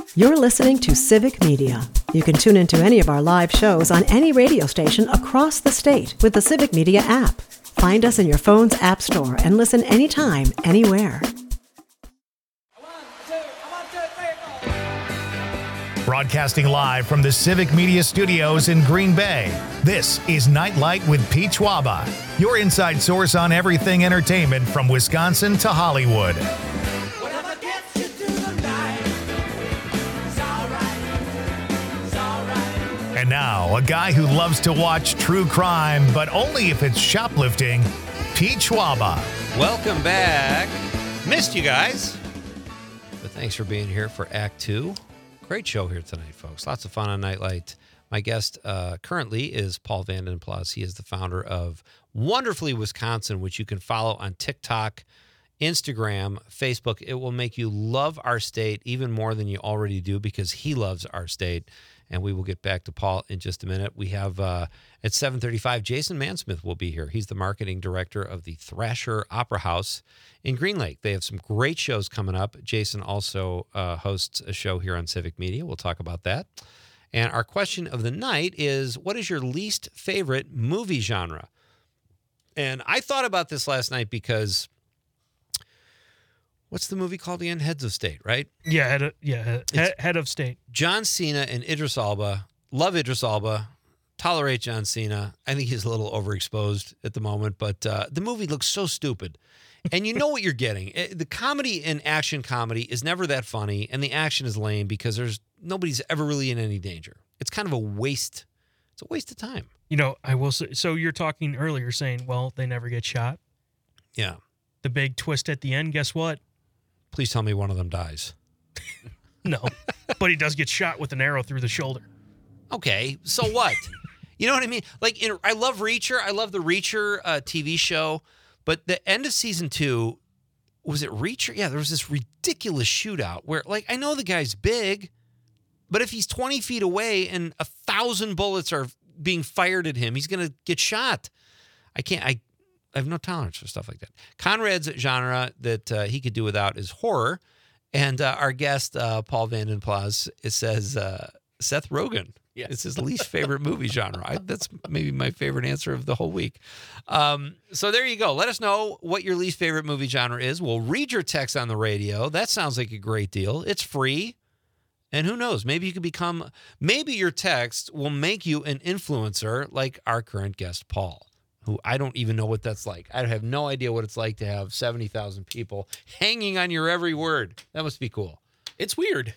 You're listening to Civic Media. You can tune into any of our live shows on any radio station across the state with the Civic Media app. Find us in your phone's app store and listen anytime, anywhere. Broadcasting live from the Civic Media Studios in Green Bay, this is Nightlight with Pete Schwaba, your inside source on everything entertainment from Wisconsin to Hollywood. And now, a guy who loves to watch true crime, but only if it's shoplifting, Pete Schwaba. Welcome back. Missed you guys. But thanks for being here for Act 2. Great show here tonight, folks. Lots of fun on Nightlight. My guest currently is Paul Vanden Plas. He is the founder of Wonderfully Wisconsin, which you can follow on TikTok, Instagram, Facebook. It will make you love our state even more than you already do because he loves our state. And we will get back to Paul in just a minute. We have, at 7:35, Jason Mansmith will be here. He's the marketing director of the Thrasher Opera House in Green Lake. They have some great shows coming up. Jason also hosts a show here on Civic Media. We'll talk about that. And our question of the night is, what is your least favorite movie genre? And I thought about this last night because... what's the movie called again? Heads of State, right? Yeah, Head of State. John Cena and Idris Elba. Love Idris Elba. Tolerate John Cena. I think he's a little overexposed at the moment, but the movie looks so stupid. And you know what you're getting. The comedy and action comedy is never that funny, and the action is lame because nobody's ever really in any danger. It's kind of a waste. It's a waste of time. You know, I will say, so you're talking earlier saying, well, they never get shot. Yeah. The big twist at the end, guess what? Please tell me one of them dies. No, but he does get shot with an arrow through the shoulder. Okay, so what? You know what I mean? Like, I love Reacher. I love the Reacher TV show. But the end of season 2, was it Reacher? Yeah, there was this ridiculous shootout where, like, I know the guy's big, but if he's 20 feet away and 1,000 bullets are being fired at him, he's going to get shot. I have no tolerance for stuff like that. Conrad's genre that he could do without is horror. And our guest, Paul Vanden Plas, it says Seth Rogen. Yeah. It's his least favorite movie genre. That's maybe my favorite answer of the whole week. So there you go. Let us know what your least favorite movie genre is. We'll read your text on the radio. That sounds like a great deal. It's free. And who knows? Maybe your text will make you an influencer like our current guest, Paul, who I don't even know what that's like. I have no idea what it's like to have 70,000 people hanging on your every word. That must be cool. It's weird.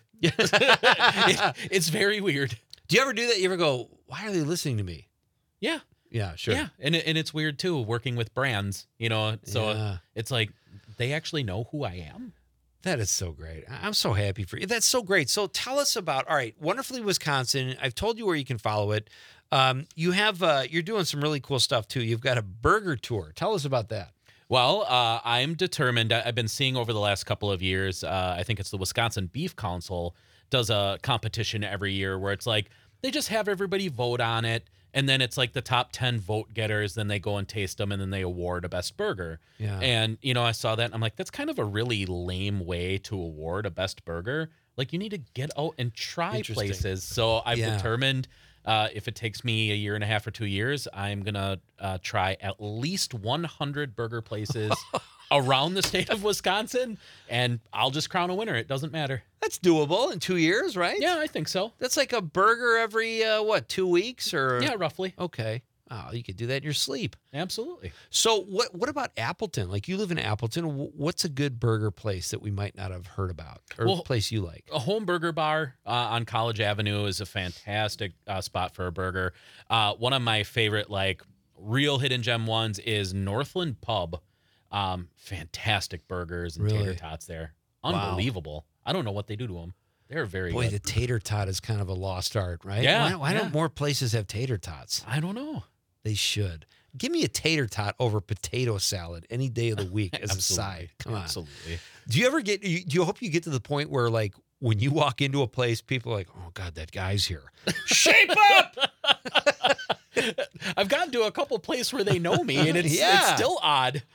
It's very weird. Do you ever do that? You ever go, why are they listening to me? Yeah. Yeah, sure. Yeah, and it's weird, too, working with brands, so it's like they actually know who I am. That is so great. I'm so happy for you. That's so great. So tell us about, all right, Wonderfully Wisconsin. I've told you where you can follow it. You have you're doing some really cool stuff too. You've got a burger tour. Tell us about that. Well, I'm determined. I've been seeing over the last couple of years. I think it's the Wisconsin Beef Council does a competition every year where it's like they just have everybody vote on it, and then it's like the top 10 vote getters. Then they go and taste them, and then they award a best burger. Yeah. And I saw that, and I'm like, that's kind of a really lame way to award a best burger. Like, you need to get out and try places. So I've determined. If it takes me a year and a half or 2 years, I'm going to try at least 100 burger places around the state of Wisconsin, and I'll just crown a winner. It doesn't matter. That's doable in 2 years, right? Yeah, I think so. That's like a burger every, 2 weeks? Or Yeah, roughly. Okay. Oh, you could do that in your sleep. Absolutely. So what about Appleton? Like, you live in Appleton. What's a good burger place that we might not have heard about, or a place you like? A home burger bar on College Avenue is a fantastic spot for a burger. One of my favorite, like, real hidden gem ones is Northland Pub. Fantastic burgers and tater tots there. Unbelievable. Wow. I don't know what they do to them. They're very good. The tater tot is kind of a lost art, right? Yeah. Why don't more places have tater tots? I don't know. They should. Give me a tater tot over potato salad any day of the week as a side. Come on. Absolutely. Do you ever do you hope you get to the point where, like, when you walk into a place, people are like, oh, God, that guy's here. Shape up! I've gotten to a couple places where they know me, and it's still odd.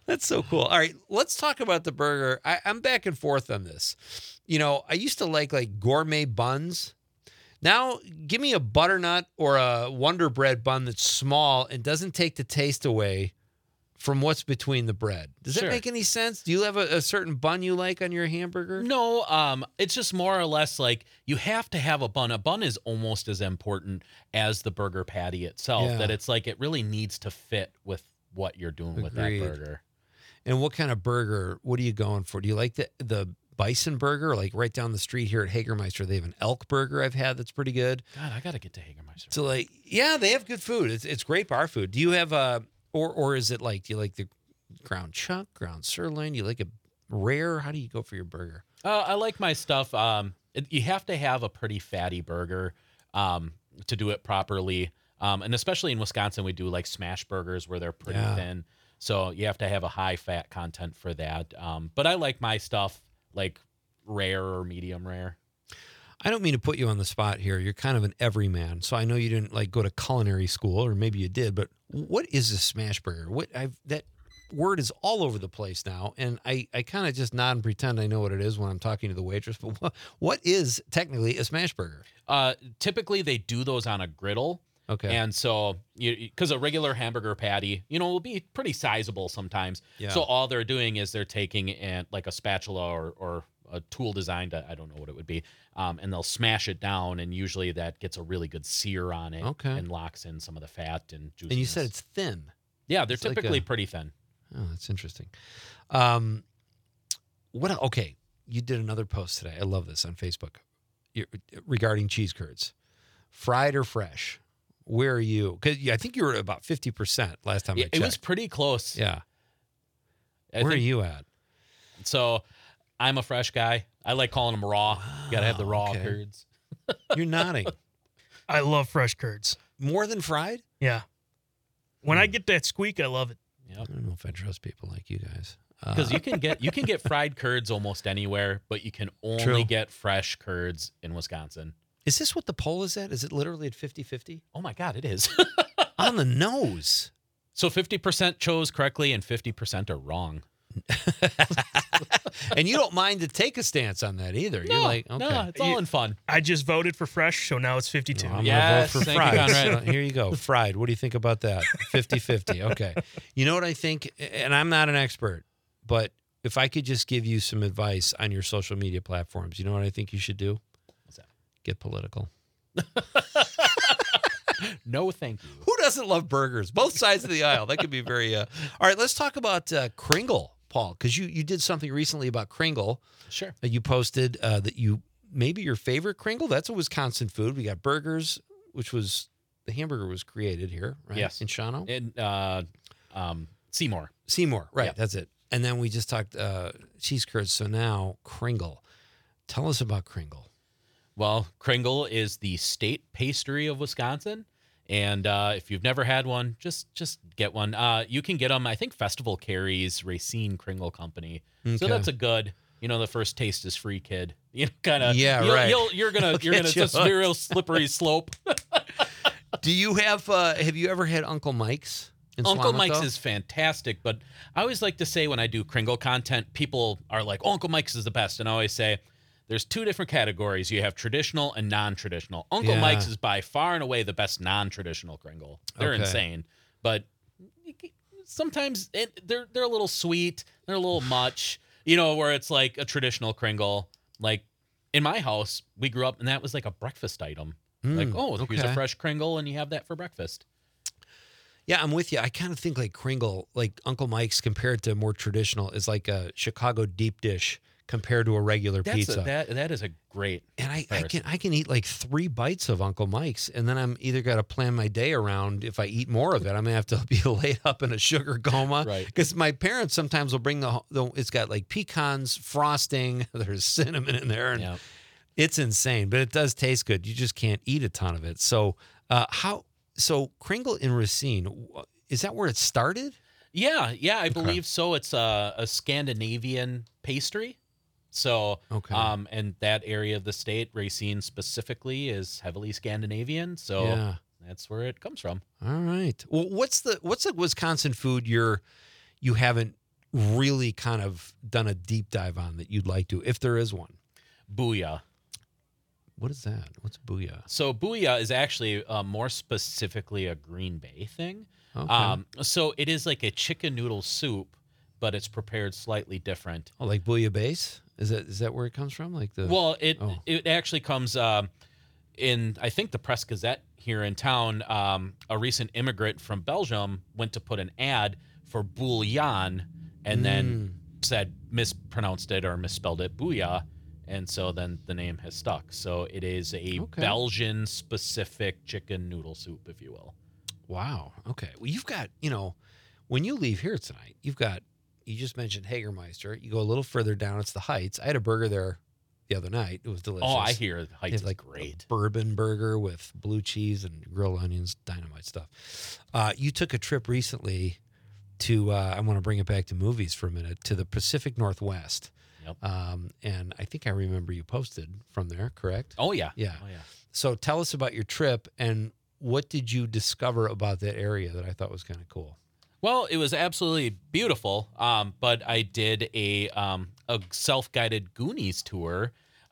That's so cool. All right, let's talk about the burger. I'm back and forth on this. You know, I used to like gourmet buns. Now, give me a butternut or a Wonder Bread bun that's small and doesn't take the taste away from what's between the bread. Does that make any sense? Do you have a certain bun you like on your hamburger? No, it's just more or less like you have to have a bun. A bun is almost as important as the burger patty itself, that it's like it really needs to fit with what you're doing with that burger. And what kind of burger, what are you going for? Do you like the bison burger? Like right down the street here at Hagermeister, they have an elk burger I've had that's pretty good. God, I got to get to Hagermeister. So like, yeah, they have good food. It's great bar food. Do you have or is it like, do you like the ground chuck, ground sirloin? You like a rare? How do you go for your burger? I like my stuff. You have to have a pretty fatty burger to do it properly. And especially in Wisconsin, we do like smash burgers where they're pretty thin. So you have to have a high fat content for that. But I like my stuff like rare or medium rare. I don't mean to put you on the spot here. You're kind of an everyman. So I know you didn't like go to culinary school, or maybe you did, but what is a smash burger? That word is all over the place now. And I kind of just nod and pretend I know what it is when I'm talking to the waitress. But what is technically a smash burger? Typically they do those on a griddle. Okay. And so, because a regular hamburger patty, will be pretty sizable sometimes. Yeah. So all they're doing is they're taking like a spatula or a tool designed, I don't know what it would be, and they'll smash it down, and usually that gets a really good sear on it and locks in some of the fat and juiciness. And you said it's thin. Yeah, they're typically pretty thin. Oh, that's interesting. Okay, you did another post today. I love this on Facebook regarding cheese curds. Fried or fresh? Where are you? Because I think you were about 50% last time I checked. It was pretty close. Yeah. Where are you at? So I'm a fresh guy. I like calling them raw. You got to have the raw curds. You're nodding. I love fresh curds. More than fried? Yeah. When I get that squeak, I love it. Yep. I don't know if I trust people like you guys. Because you can get fried curds almost anywhere, but you can only get fresh curds in Wisconsin. Is this what the poll is at? Is it literally at 50-50? Oh, my God, it is. On the nose. So 50% chose correctly and 50% are wrong. And you don't mind to take a stance on that either. No, you're like, okay. No, it's all in fun. I just voted for fresh, so now it's 52. I'm going to vote for fried. So here you go. Fried. What do you think about that? 50-50. Okay. You know what I think? And I'm not an expert, but if I could just give you some advice on your social media platforms, you know what I think you should do? What's that? Get political. No, thank you. Who doesn't love burgers? Both sides of the aisle. That could be very... All right, let's talk about Kringle, Paul, because you did something recently about Kringle. Sure. You posted that maybe your favorite Kringle. That's a Wisconsin food. We got burgers, which was... The hamburger was created here, right? Yes. In Shawano? In Seymour. Seymour, right. Yep. That's it. And then we just talked cheese curds. So now Kringle. Tell us about Kringle. Well, Kringle is the state pastry of Wisconsin. And if you've never had one, just get one. You can get them. I think Festival carries Racine Kringle Company. Okay. So that's a good, the first taste is free, kid. Kind of. Yeah, right. You're gonna just a real slippery slope. Do you have you ever had Uncle Mike's? Uncle Mike's is fantastic, but I always like to say when I do Kringle content, people are like, oh, Uncle Mike's is the best. And I always say, there's two different categories. You have traditional and non-traditional. Uncle Mike's is by far and away the best non-traditional Kringle. They're insane. But sometimes they're a little sweet. They're a little much, where it's like a traditional Kringle. Like in my house, we grew up and that was like a breakfast item. Here's a fresh Kringle and you have that for breakfast. Yeah, I'm with you. I kind of think like Kringle, like Uncle Mike's compared to more traditional is like a Chicago deep dish compared to a regular pizza. That is a great And I can eat like 3 bites of Uncle Mike's, and then I'm either got to plan my day around if I eat more of it. I'm going to have to be laid up in a sugar coma. Right. Because my parents sometimes will bring it's got like pecans, frosting, there's cinnamon in there, and it's insane. But it does taste good. You just can't eat a ton of it. So So Kringle in Racine, is that where it started? Yeah, I believe so. It's a Scandinavian pastry. So, and that area of the state, Racine specifically, is heavily Scandinavian. So that's where it comes from. All right. Well, what's the Wisconsin food you haven't really kind of done a deep dive on that you'd like to, if there is one? Booyah. What is that? What's Booyah? So Booyah is actually more specifically a Green Bay thing. Okay. So it is like a chicken noodle soup, but it's prepared slightly different. Oh, like Booyah Base? Is that where it comes from? Like the Well, it actually comes in, I think, the Press Gazette here in town. A recent immigrant from Belgium went to put an ad for bouillon and then mispronounced it or misspelled it, Booyah. And so then the name has stuck. So it is a Belgian-specific chicken noodle soup, if you will. Wow. Okay. Well, you've got, when you leave here tonight, you just mentioned Hagermeister. You go a little further down, it's the Heights. I had a burger there the other night. It was delicious. Oh, I hear the Heights is like great. A bourbon burger with blue cheese and grilled onions, dynamite stuff. You took a trip recently to, I want to bring it back to movies for a minute, to the Pacific Northwest. Yep. And I think I remember you posted from there, correct? Oh, yeah. Yeah. Oh, yeah. So tell us about your trip and what did you discover about that area that I thought was kind of cool? Well, it was absolutely beautiful, but I did a self-guided Goonies tour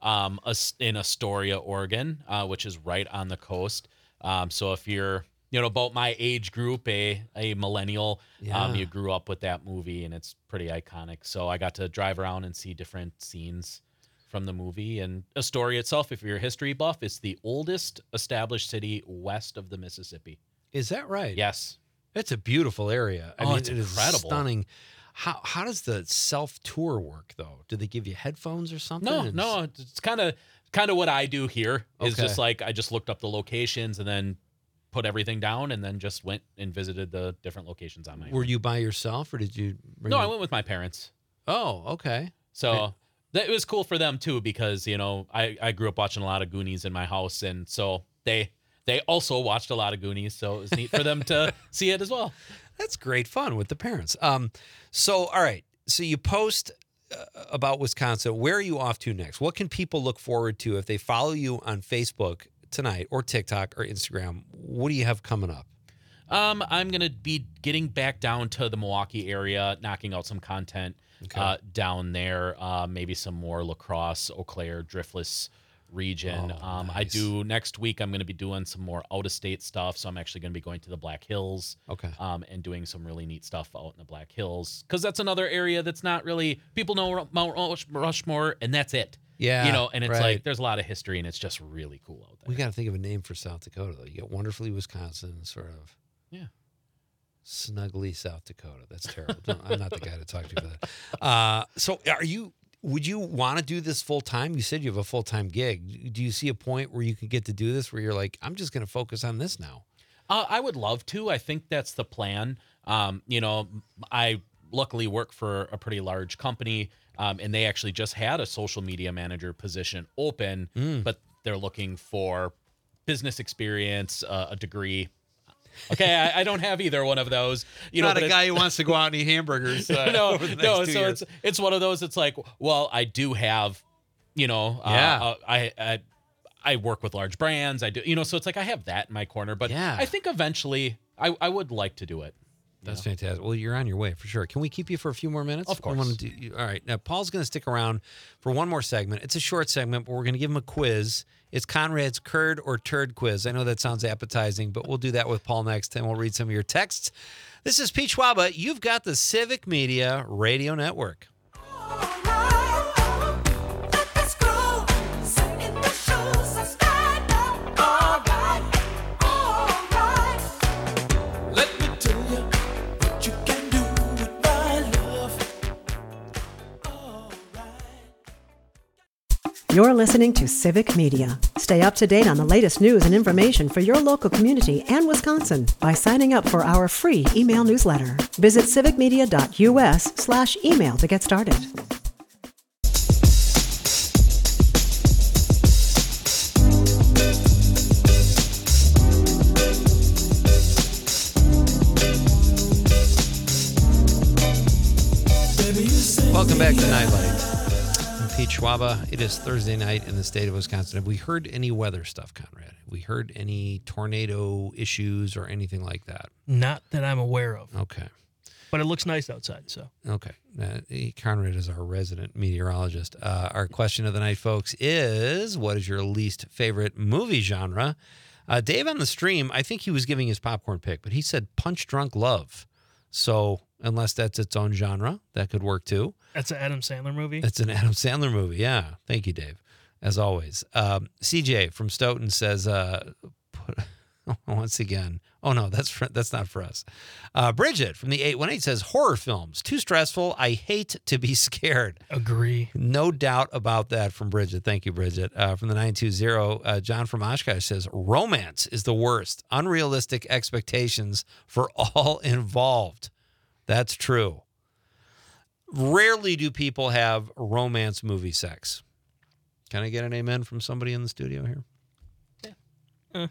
in Astoria, Oregon, which is right on the coast. So if you're about my age group, a millennial, you grew up with that movie, and it's pretty iconic. So I got to drive around and see different scenes from the movie. And Astoria itself, if you're a history buff, is the oldest established city west of the Mississippi. Is that right? Yes. It's a beautiful area. I mean, it's it is incredible. Stunning. How does the self-tour work, though? Do they give you headphones or something? No. It's kind of what I do here. Is Okay. just like I just looked up the locations and then put everything down and then just went and visited the different locations on my own. Were you by yourself or did you bring No, I went with my parents. Oh, okay. So that was cool for them too, because I grew up watching a lot of Goonies in my house, and so they also watched a lot of Goonies, so it was neat for them to see it as well. That's great fun with the parents. So all right. So you post about Wisconsin. Where are you off to next? What can people look forward to if they follow you on Facebook tonight or TikTok or Instagram? What do you have coming up? I'm going to be getting back down to the Milwaukee area, knocking out some content down there, maybe some more La Crosse, Eau Claire, Driftless region. Nice. I do next week. I'm going to be doing some more out-of-state stuff, so I'm actually going to be going to the Black Hills and doing some really neat stuff out in the Black Hills, because that's another area that's not really, people know Mount Rushmore, and that's it. Yeah, and it's right. like there's a lot of history, and it's just really cool out there. We got to think of a name for South Dakota, though. You got Wonderfully Wisconsin, sort of. Yeah. Snuggly South Dakota. That's terrible. I'm not the guy to talk to for that. So would you want to do this full time? You said you have a full-time gig. Do you see a point where you can get to do this where you're like, I'm just going to focus on this now? I would love to. I think that's the plan. I luckily work for a pretty large company, and they actually just had a social media manager position open, but they're looking for business experience, a degree. Okay, I don't have either one of those. Not a guy who wants to go out and eat hamburgers. No. over the next 2 years. It's one of those. It's like, well, I do have, I work with large brands. I do, so it's like I have that in my corner. But I think eventually I would like to do it. That's fantastic. Well, you're on your way for sure. Can we keep you for a few more minutes? Of course. All right. Now, Paul's going to stick around for one more segment. It's a short segment, but we're going to give him a quiz. It's Conrad's Curd or Turd quiz. I know that sounds appetizing, but we'll do that with Paul next, and we'll read some of your texts. This is Pete Schwaba. You've got the Civic Media Radio Network. You're listening to Civic Media. Stay up to date on the latest news and information for your local community and Wisconsin by signing up for our free email newsletter. Visit civicmedia.us/email to get started. Welcome back to Nightlight. I'm Pete Schwaba. It is Thursday night in the state of Wisconsin. Have we heard any weather stuff, Conrad? Have we heard any tornado issues or anything like that? Not that I'm aware of. Okay. but it looks nice outside. So Okay. Conrad is our resident meteorologist. Our question of the night, folks, is what is your least favorite movie genre? Dave on the stream, I think he was giving his popcorn pick, but he said Punch Drunk Love. So unless that's its own genre, that could work too. that's an Adam Sandler movie. It's an Adam Sandler movie. Yeah. Thank you, Dave. As always. CJ from Stoughton says, once again, oh no, that's not for us. Bridget from the 818 says, horror films, too stressful. I hate to be scared. Agree. No doubt about that from Bridget. Thank you, Bridget. From the 920, John from Oshkosh says, romance is the worst. Unrealistic expectations for all involved. That's true. Rarely do people have romance movie sex. Can I get an amen from somebody in the studio here? Yeah.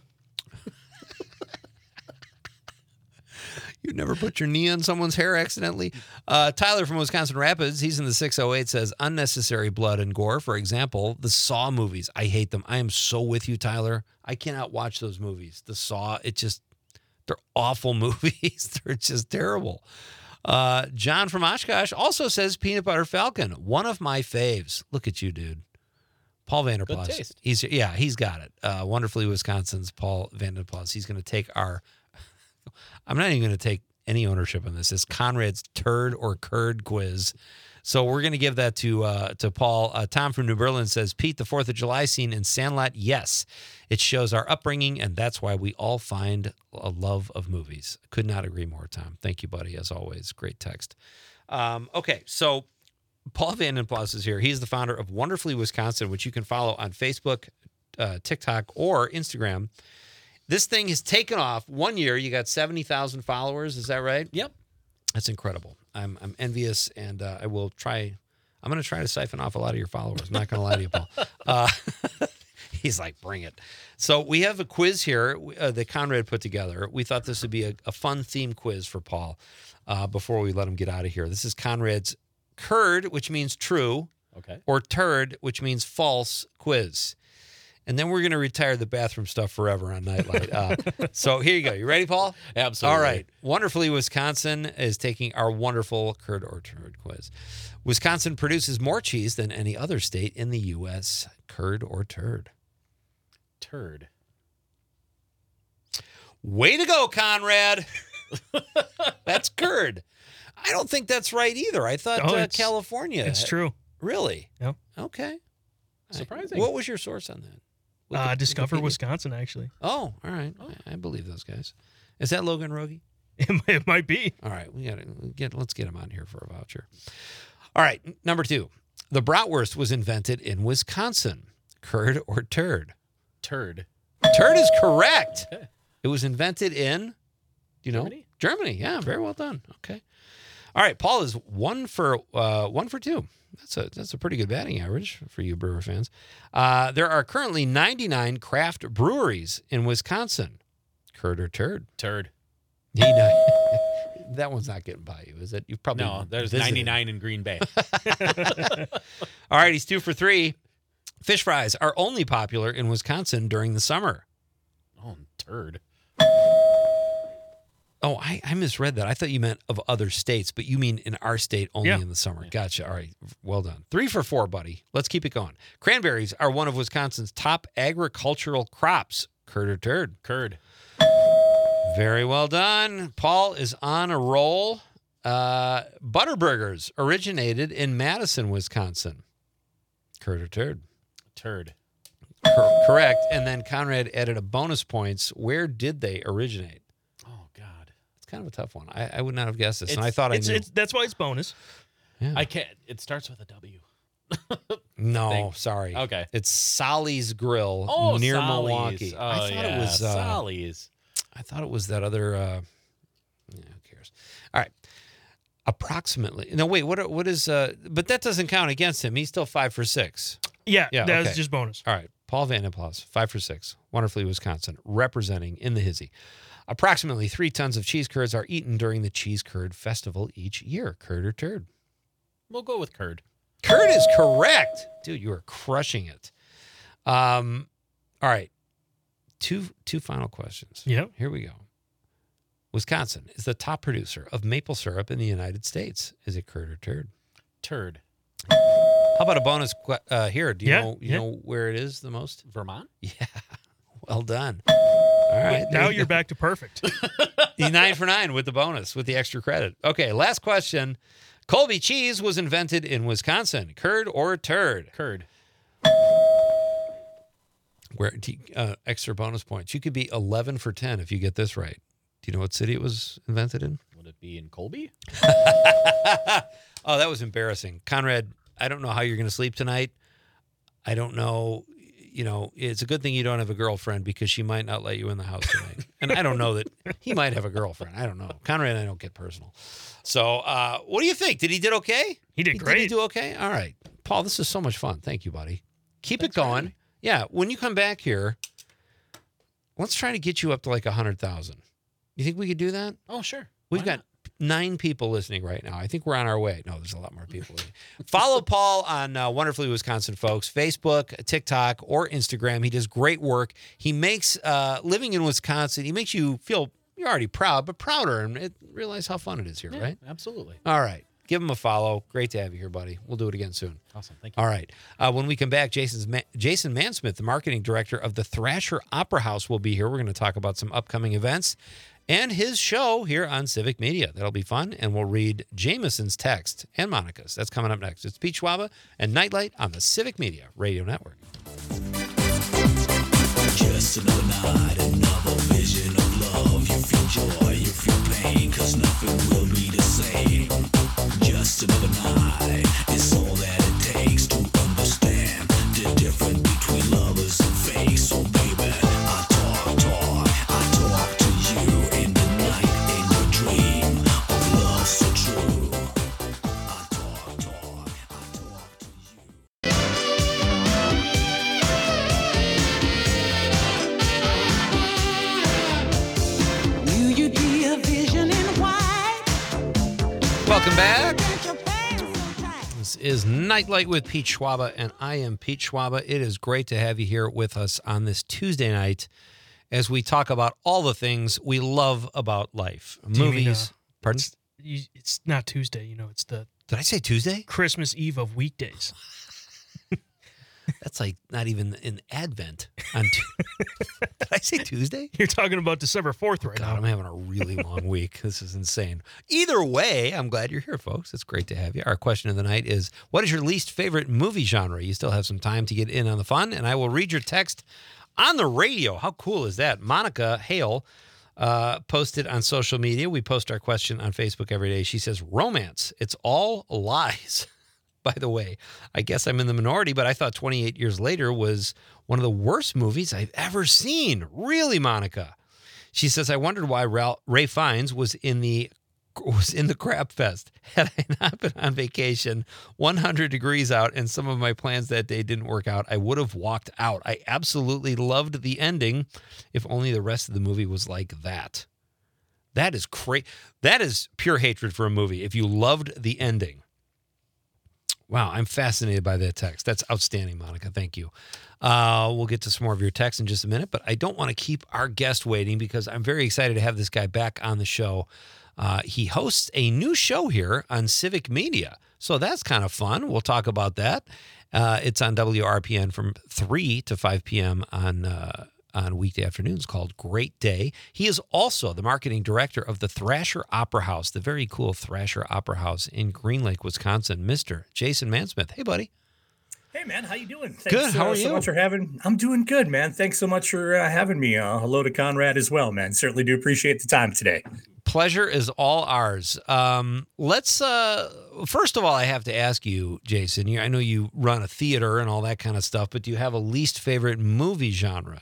You never put your knee on someone's hair accidentally? Tyler from Wisconsin Rapids, he's in the 608, says, unnecessary blood and gore. For example, the Saw movies. I hate them. I am so with you, Tyler. I cannot watch those movies. The Saw, they're awful movies. They're just terrible. John from Oshkosh also says Peanut Butter Falcon, one of my faves. Look at you, dude. Paul Vanderplas. Good taste. He's got it. Wonderfully Wisconsin's Paul Vanderplas. He's going to take I'm not even going to take any ownership on this. It's Conrad's turd or curd quiz. So we're going to give that to Paul. Tom from New Berlin says, Pete, the 4th of July scene in Sandlot, yes. It shows our upbringing, and that's why we all find a love of movies. Could not agree more, Tom. Thank you, buddy, as always. Great text. Okay, so Paul Vandenplas is here. He's the founder of Wonderfully Wisconsin, which you can follow on Facebook, TikTok, or Instagram. This thing has taken off. 1 year, you got 70,000 followers. Is that right? Yep. That's incredible. I'm envious, and I'm going to try to siphon off a lot of your followers. I'm not going to lie to you, Paul. He's like, bring it. So we have a quiz here that Conrad put together. We thought this would be a fun theme quiz for Paul before we let him get out of here. This is Conrad's curd, which means true, Okay. or turd, which means false quiz. And then we're going to retire the bathroom stuff forever on Nightlight. So here you go. You ready, Paul? Absolutely. All right. Wonderfully Wisconsin is taking our wonderful curd or turd quiz. Wisconsin produces more cheese than any other state in the U.S. Curd or turd? Turd. Way to go, Conrad. That's curd. I don't think that's right either. I thought California. It's true. Really? Yep. Okay. Surprising. What was your source on that? Discover Wikipedia? Wisconsin, actually. Oh, all right. I believe those guys. Is that Logan Rogie? It might be. All right, let's get him on here for a voucher. All right, number 2. The bratwurst was invented in Wisconsin. Curd or turd? Turd. Turd is correct. Okay. It was invented in, Germany? Germany. Yeah, very well done. Okay. All right, Paul is 1 for 2. That's a pretty good batting average for you Brewer fans. There are currently 99 craft breweries in Wisconsin. Curd or turd? Turd. That one's not getting by you, is it? You've probably No, there's visited. 99 in Green Bay. All right, he's 2 for 3. Fish fries are only popular in Wisconsin during the summer. Oh, turd. Oh, I misread that. I thought you meant of other states, but you mean in our state only in the summer. Gotcha. All right. Well done. 3 for 4, buddy. Let's keep it going. Cranberries are one of Wisconsin's top agricultural crops. Curd or turd? Curd. Very well done. Paul is on a roll. Butterburgers originated in Madison, Wisconsin. Curd or turd? Turd. Correct. And then Conrad added a bonus points. Where did they originate? Oh, God. It's kind of a tough one. I would not have guessed this, and I thought I knew. That's why it's bonus. Yeah. I can't. It starts with a W. No, sorry. Okay. It's Solly's Grill near Solly's. Milwaukee. Oh, I thought yeah. it was Solly's. I thought it was that other. Who cares? All right. Approximately. No, wait. What is? But that doesn't count against him. He's still 5 for 6. Yeah, Yeah, that's okay. just bonus. All right. Paul Vandenplas, 5 for 6. Wonderfully Wisconsin, representing in the hizzy. Approximately 3 tons of cheese curds are eaten during the Cheese Curd Festival each year. Curd or turd? We'll go with curd. Curd is correct. Dude, you are crushing it. All right. Two final questions. Yep. Here we go. Wisconsin is the top producer of maple syrup in the United States? Is it curd or turd? Turd. How about a bonus here? Do you know where it is the most? Vermont? Yeah. Well done. All right. Now you're back to perfect. You're 9 for 9 with the bonus, with the extra credit. Okay, last question. Colby cheese was invented in Wisconsin. Curd or turd? Curd. Extra bonus points. You could be 11 for 10 if you get this right. Do you know what city it was invented in? Would it be in Colby? Oh, that was embarrassing. Conrad, I don't know how you're going to sleep tonight. I don't know. It's a good thing you don't have a girlfriend because she might not let you in the house tonight. And I don't know that he might have a girlfriend. I don't know. Conrad and I don't get personal. So what do you think? Did he did okay? He did great. Did he do okay? All right. Paul, this is so much fun. Thank you, buddy. Keep it going. Yeah, when you come back here, let's try to get you up to like 100,000. You think we could do that? Oh, sure. We've got 9 people listening right now. I think we're on our way. No, there's a lot more people. Follow Paul on Wonderfully Wisconsin, folks. Facebook, TikTok, or Instagram. He does great work. He makes living in Wisconsin, he makes you feel you're already proud, but prouder, and realize how fun it is here, right? Absolutely. All right. Give him a follow. Great to have you here, buddy. We'll do it again soon. Awesome. Thank you. All right. When we come back, Jason Mansmith, the marketing director of the Thrasher Opera House, will be here. We're going to talk about some upcoming events and his show here on Civic Media. That'll be fun. And we'll read Jameson's text and Monica's. That's coming up next. It's Pete Schwaba and Nightlight on the Civic Media Radio Network. Just another night, another vision of love. You feel joy, you feel pain, 'cause nothing will be the same. Just another night is all that it takes to understand the difference between lovers and fake. So baby, I talk to you in the night, in your dream of love so true. I talk to you. Welcome back. This is Nightlight with Pete Schwaba, and I am Pete Schwaba. It is great to have you here with us on this Tuesday night as we talk about all the things we love about life. Movies. Pardon? It's not Tuesday. It's the Did I say Tuesday? Christmas Eve of weekdays. That's like not even in Advent. Did I say Tuesday? You're talking about December 4th right God, now. I'm having a really long week. This is insane. Either way, I'm glad you're here, folks. It's great to have you. Our question of the night is, what is your least favorite movie genre? You still have some time to get in on the fun, and I will read your text on the radio. How cool is that? Monica Hale posted on social media. We post our question on Facebook every day. She says, romance. It's all lies. By the way, I guess I'm in the minority, but I thought 28 Years Later was one of the worst movies I've ever seen. Really, Monica? She says, I wondered why Ray Fiennes was in the Crab Fest. Had I not been on vacation, 100 degrees out, and some of my plans that day didn't work out, I would have walked out. I absolutely loved the ending. If only the rest of the movie was like that. That is crazy. That is pure hatred for a movie. If you loved the ending. Wow, I'm fascinated by that text. That's outstanding, Monica. Thank you. We'll get to some more of your texts in just a minute, but I don't want to keep our guest waiting because I'm very excited to have this guy back on the show. He hosts a new show here on Civic Media, so that's kind of fun. We'll talk about that. It's on WRPN from 3 to 5 p.m. on weekday afternoons called Great Day. He is also the marketing director of the Thrasher Opera House, the very cool Thrasher Opera House in Green Lake, Wisconsin. Mr. Jason Mansmith. Hey, buddy. Hey, man. How you doing? Thanks, good. How are you? So much for I'm doing good, man. Thanks so much for having me. Hello to Conrad as well, man. Certainly do appreciate the time today. Pleasure is all ours. Let's first of all, I have to ask you, Jason, I know you run a theater and all that kind of stuff, but do you have a least favorite movie genre?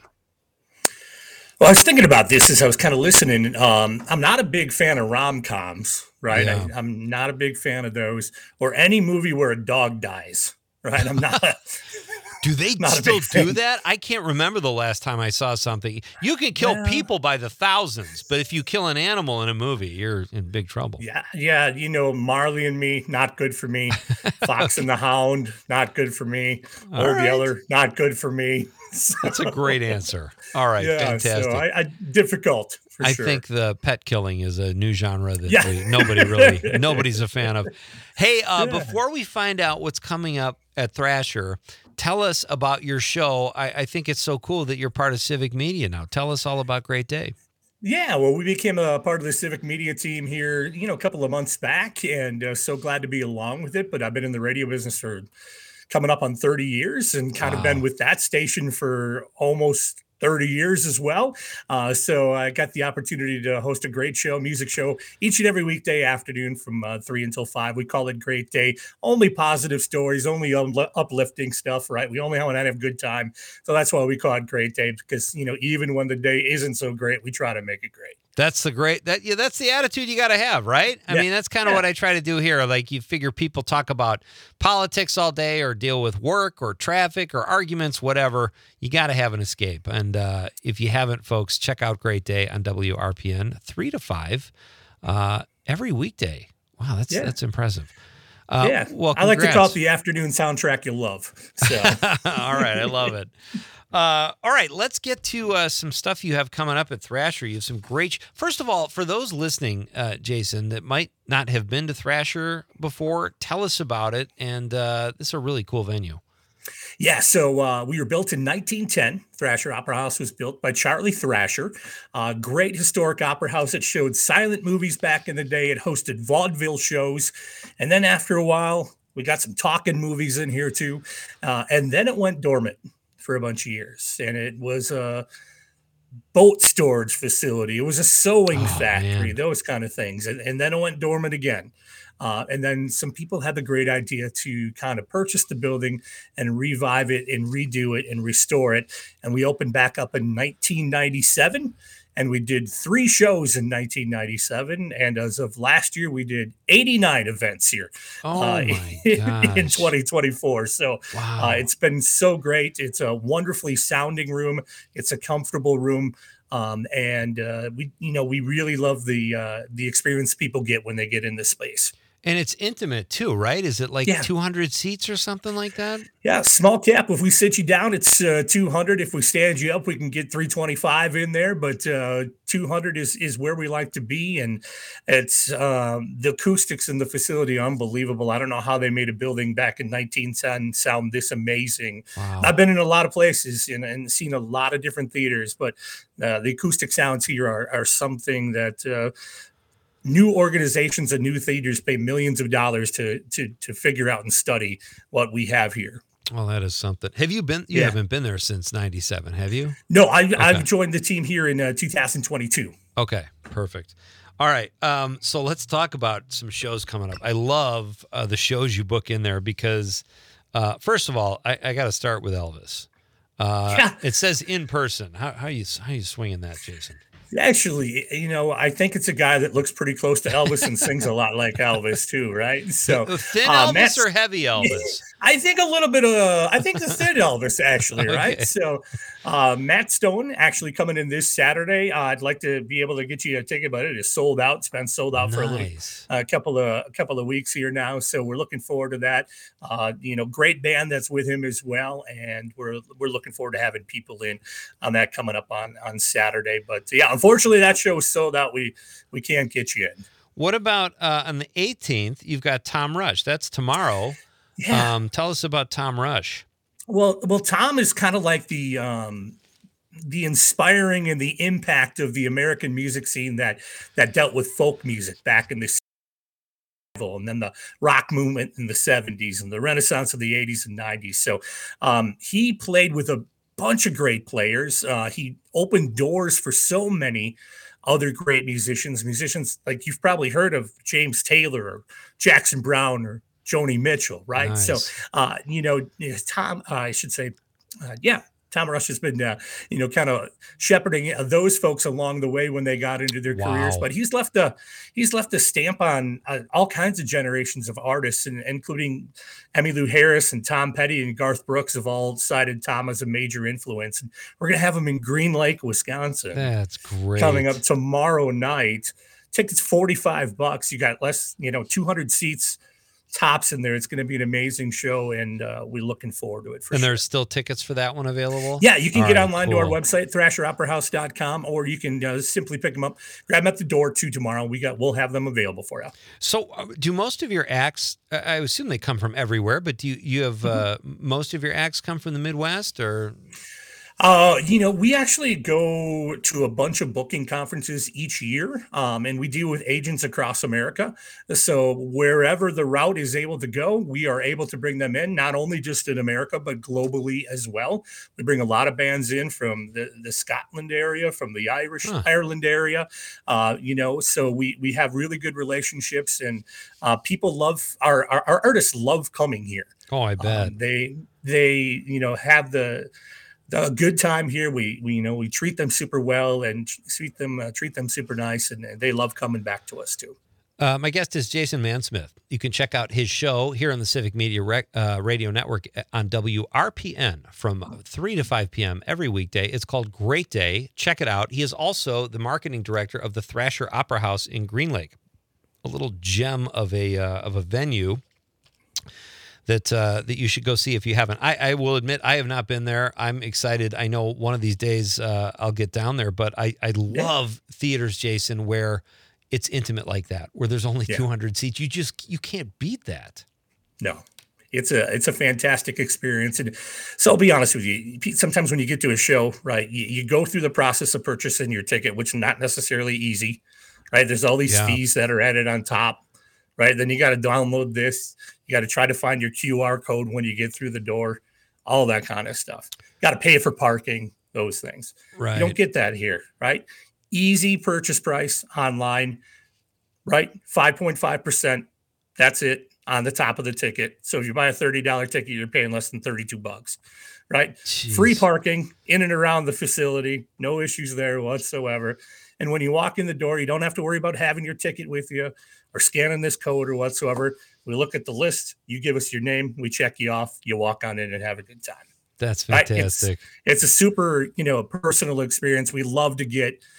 Well, I was thinking about this as I was kind of listening. I'm not a big fan of rom-coms, right? Yeah. I'm not a big fan of those or any movie where a dog dies, right? I'm not. Do they Not a still big do fan. that? I can't remember the last time I saw something. You can kill people by the thousands, but if you kill an animal in a movie, you're in big trouble. Yeah. You know, Marley and Me, not good for me. Fox and the Hound, not good for me. All Old right. Yeller, not good for me. That's a great answer. All right, fantastic. So difficult for I sure. think the pet killing is a new genre that nobody's a fan of. Hey, before we find out what's coming up at Thrasher, tell us about your show. I think it's so cool that you're part of Civic Media now. Tell us all about Great Day. Yeah, well, we became a part of the Civic Media team here, a couple of months back, and so glad to be along with it. But I've been in the radio business for coming up on 30 years and kind of been with that station for almost 30 years as well. So I got the opportunity to host a great show, music show, each and every weekday afternoon from 3 until 5. We call it Great Day. Only positive stories, only uplifting stuff, right? We only want to have a good time. So that's why we call it Great Day, because, even when the day isn't so great, we try to make it great. That's that's the attitude you got to have, right? I mean, that's kind of what I try to do here. Like, you figure people talk about politics all day or deal with work or traffic or arguments, whatever. You got to have an escape. And if you haven't, folks, check out Great Day on WRPN 3 to 5 every weekday. Wow, that's impressive. Well, I like to call it the afternoon soundtrack you'll love. So, all right, I love it. All right, let's get to some stuff you have coming up at Thrasher. You have some great. First of all, for those listening, Jason, that might not have been to Thrasher before, tell us about it. And this is a really cool venue. Yeah, so we were built in 1910. Thrasher Opera House was built by Charlie Thrasher. Great historic opera house. It showed silent movies back in the day. It hosted vaudeville shows. And then after a while, we got some talking movies in here too. And then it went dormant for a bunch of years. And it was a boat storage facility. It was a sewing factory, those kind of things. And then it went dormant again. And then some people had the great idea to kind of purchase the building and revive it and redo it and restore it. And we opened back up in 1997. And we did 3 shows in 1997. And as of last year, we did 89 events here in 2024. So it's been so great. It's a wonderfully sounding room. It's a comfortable room. And we really love the experience people get when they get in this space. And it's intimate too, right? Is it like 200 seats or something like that? Yeah, small cap. If we sit you down, it's 200. If we stand you up, we can get 325 in there. But 200 is where we like to be. And it's the acoustics in the facility are unbelievable. I don't know how they made a building back in 1910 sound this amazing. Wow. I've been in a lot of places and seen a lot of different theaters, but the acoustic sounds here are something that new organizations and new theaters pay millions of dollars to figure out and study what we have here. Well, that is something. Have you been? You haven't been there since '97, have you? No, I've joined the team here in 2022. Okay, perfect. All right, so let's talk about some shows coming up. I love the shows you book in there because, first of all, I got to start with Elvis. It says in person. How you swinging that, Jason? Actually, I think it's a guy that looks pretty close to Elvis and sings a lot like Elvis too, right? So thin Elvis or heavy Elvis? I think a little bit of I think the thin Elvis actually, right? So Matt Stone actually coming in this Saturday. I'd like to be able to get you a ticket, but it is sold out. It's been sold out for a couple of weeks here now. So we're looking forward to that. Great band that's with him as well, and we're looking forward to having people in on that coming up on Saturday. But yeah, unfortunately that show is sold out. We can't get you in. What about on the 18th? You've got Tom Rush. That's tomorrow. Yeah. Tell us about Tom Rush. Well, Tom is kind of like the inspiring and the impact of the American music scene that dealt with folk music back in the 60s, and then the rock movement in the 70s and the Renaissance of the 80s and 90s. So he played with a bunch of great players. He opened doors for so many other great musicians like you've probably heard of James Taylor or Jackson Browne or Joni Mitchell, right? Nice. So, Tom, I should say, Tom Rush has been, kind of shepherding those folks along the way when they got into their careers. But he's left a stamp on all kinds of generations of artists, and including Emmylou Harris and Tom Petty and Garth Brooks have all cited Tom as a major influence. And we're going to have him in Green Lake, Wisconsin. That's great. Coming up tomorrow night. Tickets $45. You got less, 200 seats tops in there. It's going to be an amazing show, and we're looking forward to it. And there's still tickets for that one available? Yeah, you can get online to our website, thrasheroperahouse.com, or you can simply pick them up, grab them at the door too tomorrow. We'll have them available for you. So do most of your acts, I assume they come from everywhere, but do you have most of your acts come from the Midwest, or? We actually go to a bunch of booking conferences each year, and we deal with agents across America. So wherever the route is able to go, we are able to bring them in, not only just in America, but globally as well. We bring a lot of bands in from the Scotland area, from the Ireland area, so we have really good relationships, and people love our artists love coming here. Oh, I bet. They have a good time here. We treat them super well and treat them super nice, and they love coming back to us too. My guest is Jason Mansmith. You can check out his show here on the Civic Media Radio Network on WRPN from 3 to 5 p.m. every weekday. It's called Great Day. Check it out. He is also the marketing director of the Thrasher Opera House in Green Lake, a little gem of a venue that you should go see if you haven't. I will admit I have not been there. I'm excited. I know one of these days I'll get down there, but I love theaters, Jason, where it's intimate like that, where there's only 200 seats. You can't beat that. No. It's a fantastic experience. And so I'll be honest with you, sometimes when you get to a show, right, you go through the process of purchasing your ticket, which is not necessarily easy, right? There's all these fees that are added on top, right? Then you got to download this. You got to try to find your QR code when you get through the door, all that kind of stuff. Got to pay for parking, those things. Right. You don't get that here, right? Easy purchase price online, right? 5.5%. That's it on the top of the ticket. So if you buy a $30 ticket, you're paying less than $32, right? Jeez. Free parking in and around the facility. No issues there whatsoever. And when you walk in the door, you don't have to worry about having your ticket with you or scanning this code or whatsoever. We look at the list. You give us your name. We check you off. You walk on in and have a good time. That's fantastic. Right? It's a super, personal experience. We love to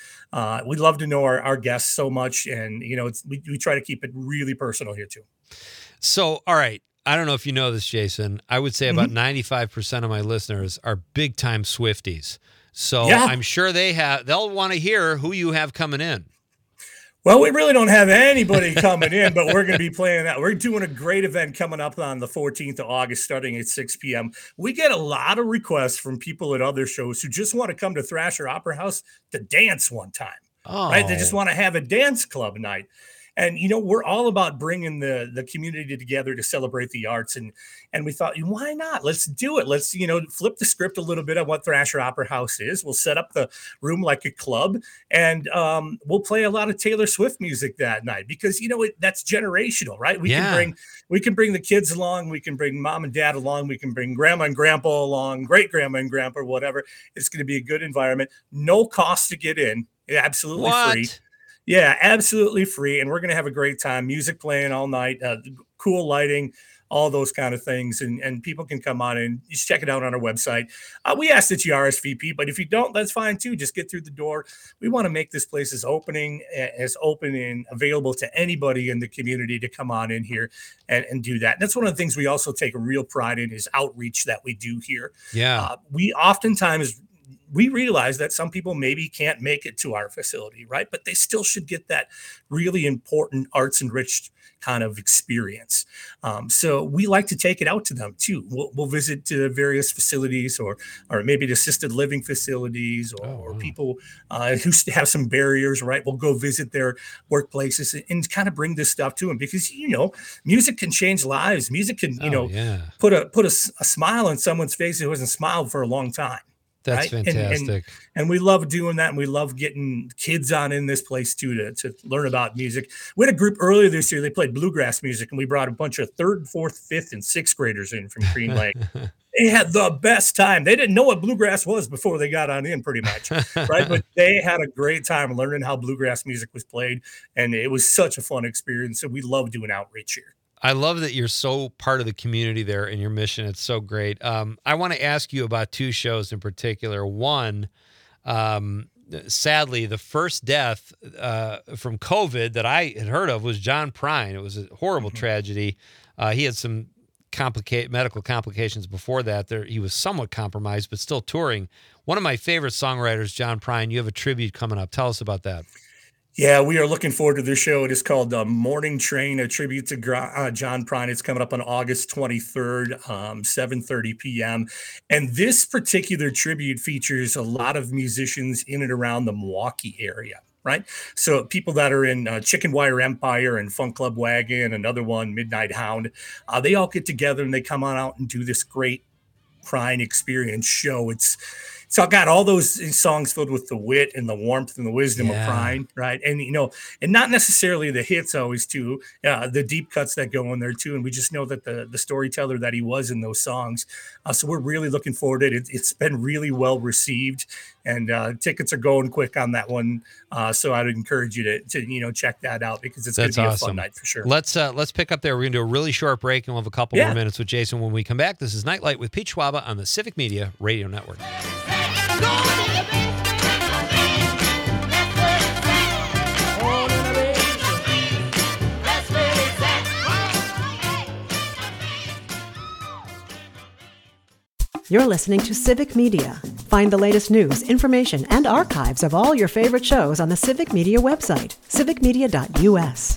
know our guests so much. And, we try to keep it really personal here too. So, all right. I don't know if you know this, Jason. I would say about 95% of my listeners are big time Swifties. So I'm sure they'll want to hear who you have coming in. Well, we really don't have anybody coming in, but we're going to be playing that. We're doing a great event coming up on the 14th of August, starting at 6 p.m. We get a lot of requests from people at other shows who just want to come to Thrasher Opera House to dance one time. Oh. Right? They just want to have a dance club night. And, we're all about bringing the community together to celebrate the arts. And we thought, why not? Let's do it. Let's, flip the script a little bit on what Thrasher Opera House is. We'll set up the room like a club, and we'll play a lot of Taylor Swift music that night because, that's generational, right? We can bring the kids along. We can bring mom and dad along. We can bring grandma and grandpa along, great grandma and grandpa, whatever. It's going to be a good environment. No cost to get in. Absolutely free. Yeah, absolutely free. And we're going to have a great time. Music playing all night, cool lighting, all those kind of things. And people can come on and just check it out on our website. We ask that you RSVP, but if you don't, that's fine too. Just get through the door. We want to make this place as open and available to anybody in the community to come on in here and do that. And that's one of the things we also take a real pride in is outreach that we do here. Yeah. We realize that some people maybe can't make it to our facility, right? But they still should get that really important arts enriched kind of experience. So we like to take it out to them too. We'll visit various facilities or maybe the assisted living facilities or people who have some barriers, right? We'll go visit their workplaces and kind of bring this stuff to them because, music can change lives. Music can, put a smile on someone's face who hasn't smiled for a long time. That's right? fantastic. And we love doing that. And we love getting kids on in this place too, to learn about music. We had a group earlier this year. They played bluegrass music and we brought a bunch of 3rd, 4th, 5th, and 6th graders in from Green Lake. They had the best time. They didn't know what bluegrass was before they got on in, pretty much, right? But they had a great time learning how bluegrass music was played, and it was such a fun experience. And we love doing outreach here. I love that you're so part of the community there in your mission. It's so great. I want to ask you about two shows in particular. One, sadly, the first death from COVID that I had heard of was John Prine. It was a horrible tragedy. He had some medical complications before that. He was somewhat compromised, but still touring. One of my favorite songwriters, John Prine. You have a tribute coming up. Tell us about that. Yeah, we are looking forward to this show. It is called Morning Train, a tribute to John Prine. It's coming up on August 23rd, 7:30 p.m. And this particular tribute features a lot of musicians in and around the Milwaukee area. Right. So people that are in Chicken Wire Empire and Funk Club Wagon, another one, Midnight Hound, they all get together and they come on out and do this great Prine experience show. It's got all those songs filled with the wit and the warmth and the wisdom of Prine, right? And, and not necessarily the hits always too, the deep cuts that go in there too. And we just know that the storyteller that he was in those songs. So we're really looking forward to it. It's been really well received, and tickets are going quick on that one. So I'd encourage you to check that out, because it's going to be a fun night for sure. Let's pick up there. We're going to do a really short break, and we'll have a couple more minutes with Jason when we come back. This is Nightlight with Pete Schwaba on the Civic Media Radio Network. You're listening to Civic Media. Find the latest news, information, and archives of all your favorite shows on the Civic Media website, civicmedia.us.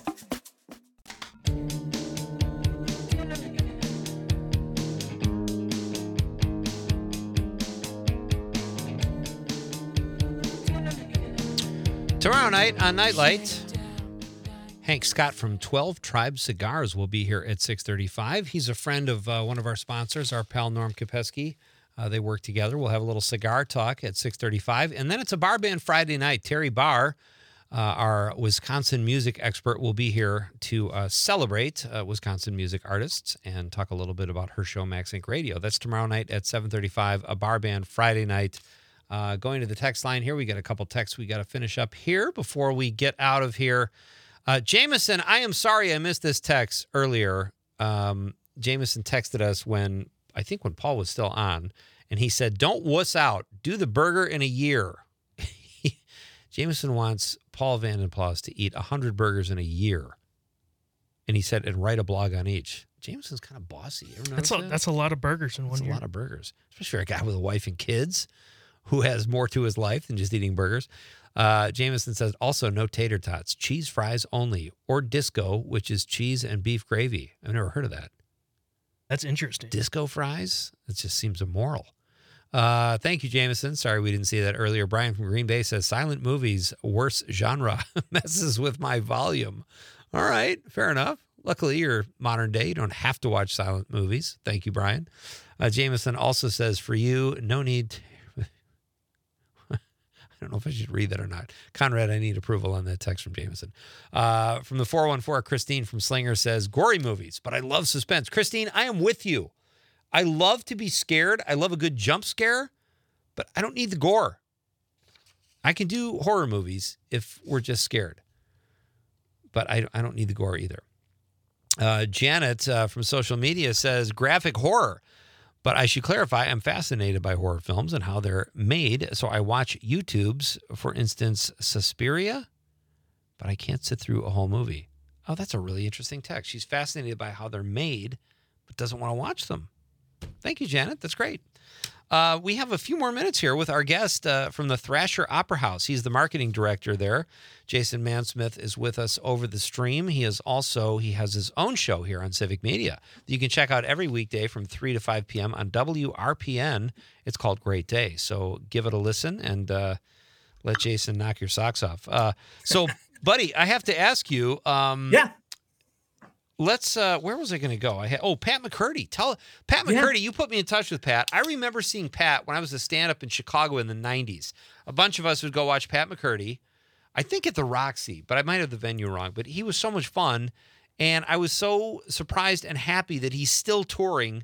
Tomorrow night on Nightlight, Hank Scott from 12 Tribes Cigars will be here at 6:35. He's a friend of one of our sponsors, our pal Norm Kopeski. They work together. We'll have a little cigar talk at 6:35. And then it's a bar band Friday night. Terry Barr, our Wisconsin music expert, will be here to celebrate Wisconsin music artists and talk a little bit about her show, Max Inc. Radio. That's tomorrow night at 7:35, a bar band Friday night. Going to the text line here, we got a couple texts we got to finish up here before we get out of here. Jameson, I am sorry I missed this text earlier. Jameson texted us when Paul was still on, and he said, "Don't wuss out. Do the burger in a year." Jameson wants Paul Vandenplas to eat 100 burgers in a year. And he said, and write a blog on each. Jameson's kind of bossy. That's a lot of burgers in one year. That's a lot of burgers, especially for a guy with a wife and kids who has more to his life than just eating burgers. Jameson says, also no tater tots, cheese fries only, or disco, which is cheese and beef gravy. I've never heard of that. That's interesting. Disco fries? It just seems immoral. Thank you, Jameson. Sorry we didn't see that earlier. Brian from Green Bay says, silent movies, worse genre, messes with my volume. All right, fair enough. Luckily, you're modern day. You don't have to watch silent movies. Thank you, Brian. Jameson also says, for you, no need... I don't know if I should read that or not. Conrad, I need approval on that text from Jameson. From the 414, Christine from Slinger says, gory movies, but I love suspense. Christine, I am with you. I love to be scared. I love a good jump scare, but I don't need the gore. I can do horror movies if we're just scared, but I don't need the gore either. Janet from social media says, graphic horror. But I should clarify, I'm fascinated by horror films and how they're made. So I watch YouTube's, for instance, Suspiria, but I can't sit through a whole movie. Oh, that's a really interesting text. She's fascinated by how they're made, but doesn't want to watch them. Thank you, Janet. That's great. We have a few more minutes here with our guest from the Thrasher Opera House. He's the marketing director there. Jason Mansmith is with us over the stream. He has his own show here on Civic Media that you can check out every weekday from 3 to 5 p.m. on WRPN. It's called Great Day. So give it a listen and let Jason knock your socks off. So, buddy, I have to ask you. Yeah. Let's, where was I going to go? Pat McCurdy. Pat McCurdy, you put me in touch with Pat. I remember seeing Pat when I was a stand-up in Chicago in the 90s. A bunch of us would go watch Pat McCurdy, I think at the Roxy, but I might have the venue wrong. But he was so much fun, and I was so surprised and happy that he's still touring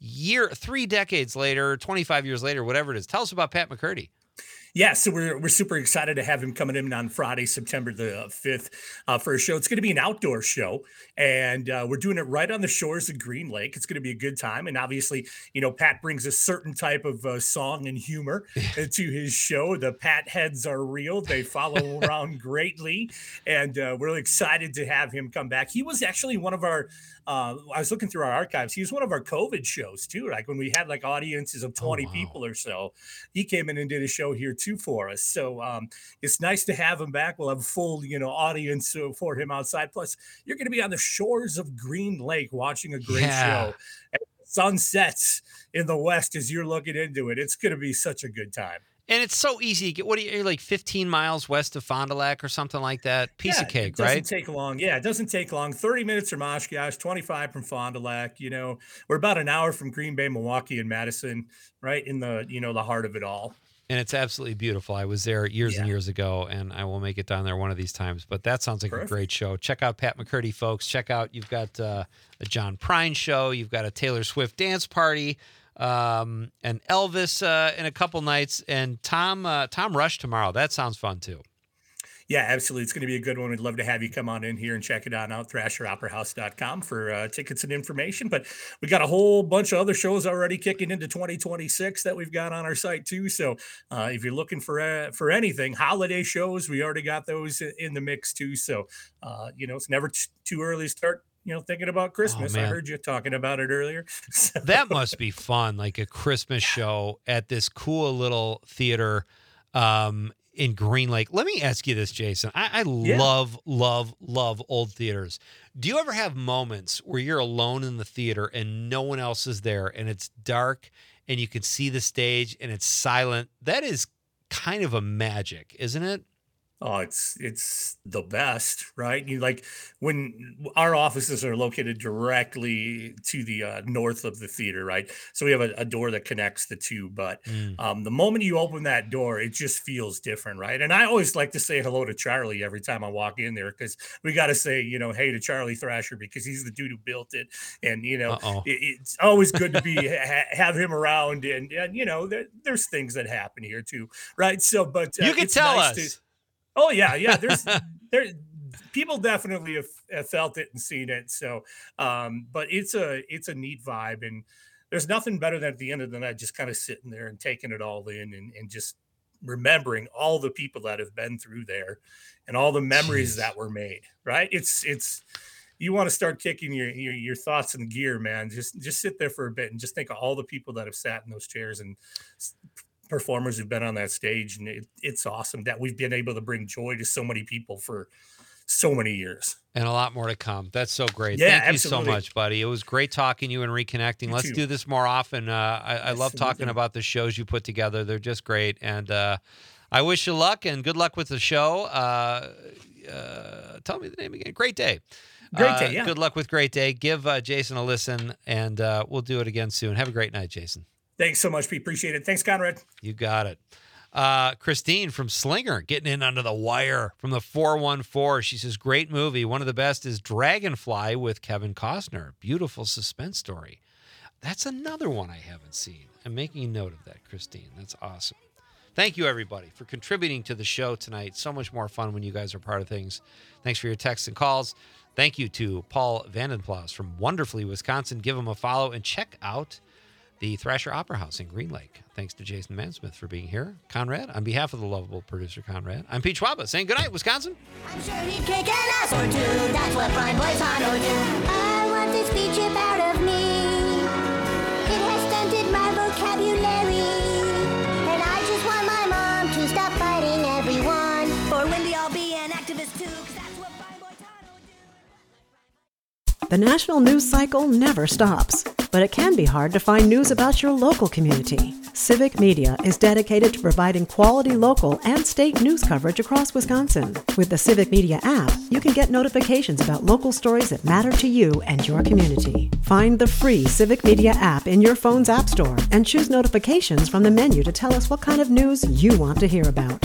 3 decades later, 25 years later, whatever it is. Tell us about Pat McCurdy. Yeah, so we're super excited to have him coming in on Friday, September the 5th for a show. It's going to be an outdoor show, and we're doing it right on the shores of Green Lake. It's going to be a good time, and obviously, Pat brings a certain type of song and humor to his show. The Pat heads are real. They follow around greatly, and we're really excited to have him come back. He was actually one of our I was looking through our archives. He was one of our COVID shows too. Like when we had like audiences of 20 people or so, he came in and did a show here too for us. So it's nice to have him back. We'll have a full, audience for him outside. Plus you're going to be on the shores of Green Lake watching a great show. And sun sets in the west as you're looking into it. It's going to be such a good time. And it's so easy to get. What are you, like 15 miles west of Fond du Lac or something like that? Piece of cake, right? It doesn't take long. Yeah, it doesn't take long. 30 minutes from Oshkosh, 25 from Fond du Lac. We're about an hour from Green Bay, Milwaukee, and Madison, right in the, the heart of it all. And it's absolutely beautiful. I was there years and years ago, and I will make it down there one of these times. But that sounds like a great show. Check out Pat McCurdy, folks. Check out, you've got a John Prine show. You've got a Taylor Swift dance party. And Elvis in a couple nights, and Tom Rush tomorrow. That sounds fun too. Yeah, absolutely. It's going to be a good one. We'd love to have you come on in here and check it out ThrasherOperaHouse.com for tickets and information. But we got a whole bunch of other shows already kicking into 2026 that we've got on our site too. So if you're looking for anything, holiday shows, we already got those in the mix too. So it's never too early to start thinking about Christmas. I heard you talking about it earlier. So. That must be fun, like a Christmas show at this cool little theater in Green Lake. Let me ask you this, Jason. I love old theaters. Do you ever have moments where you're alone in the theater and no one else is there and it's dark and you can see the stage and it's silent? That is kind of a magic, isn't it? Oh, it's the best, right? When our offices are located directly to the north of the theater, right? So we have a door that connects the two, but the moment you open that door, it just feels different, right? And I always like to say hello to Charlie every time I walk in there, because we got to say, hey to Charlie Thrasher, because he's the dude who built it, and it's always good to be have him around, and there's things that happen here too, right? So, but you can tell us. Oh yeah. There people definitely have felt it and seen it. So, but it's a neat vibe, and there's nothing better than at the end of the night just kind of sitting there and taking it all in, and just remembering all the people that have been through there and all the memories that were made. Right? It's you want to start kicking your thoughts in gear, man. Just sit there for a bit and just think of all the people that have sat in those chairs and performers who've been on that stage, and it's awesome that we've been able to bring joy to so many people for so many years, and a lot more to come. That's so great. Yeah, thank absolutely. you so much, buddy. It was great talking to you and reconnecting. Let's do this more often. I love talking about the shows you put together. They're just great, and I wish you luck and good luck with the show. Tell me the name again. Great Day. Great Day. Yeah. Good luck with Great Day. Give Jason a listen, and we'll do it again soon. Have a great night, Jason. Thanks so much, Pete. Appreciate it. Thanks, Conrad. You got it. Christine from Slinger getting in under the wire from the 414. She says, great movie. One of the best is Dragonfly with Kevin Costner. Beautiful suspense story. That's another one I haven't seen. I'm making a note of that, Christine. That's awesome. Thank you, everybody, for contributing to the show tonight. So much more fun when you guys are part of things. Thanks for your texts and calls. Thank you to Paul Vandenplas from Wonderfully, Wisconsin. Give him a follow and check out the Thrasher Opera House in Green Lake. Thanks to Jason Mansmith for being here. Conrad, on behalf of the lovable producer Conrad, I'm Pete Schwaba saying goodnight, Wisconsin. I'm sure he'd kick an ass or two. That's what Prime Boys Hano do. I want this beat chip out of me. It has stunted my vocabulary. And I just want my mom to stop fighting everyone. For Wendy, I'll be an activist too, because that's what Prime Boys Hano do. The national news cycle never stops, but it can be hard to find news about your local community. Civic Media is dedicated to providing quality local and state news coverage across Wisconsin. With the Civic Media app, you can get notifications about local stories that matter to you and your community. Find the free Civic Media app in your phone's app store and choose notifications from the menu to tell us what kind of news you want to hear about.